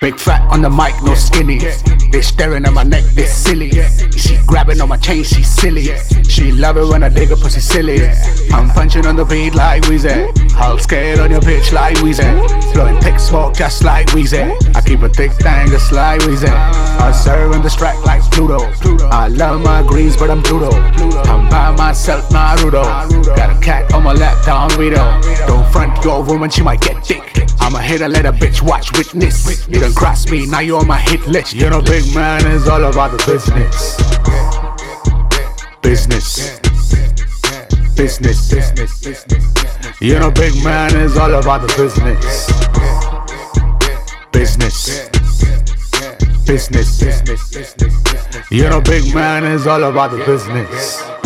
Big fat on the mic, no skinny. They staring at my neck, they silly. She grabbing on my chain, she silly. She love it when I dig her pussy silly. I'm punching on the beat like Weezy. I'll skate on your bitch like Weezy. Blowing thick smoke just like Weezy. I keep a thick thing just like Weezy. I serve in the strike like Pluto. I love my greens but I'm Pluto. I'm by myself, Naruto. Got a cat on my lap, Don Vito. Don't front your woman, she might get thick. I'ma hit her, let a bitch watch witness. You done cross me, now you on my hit list. You know big man is all about the business. Business. Business. You know big man is all about the business. Business. Business. You know big man is all about the business.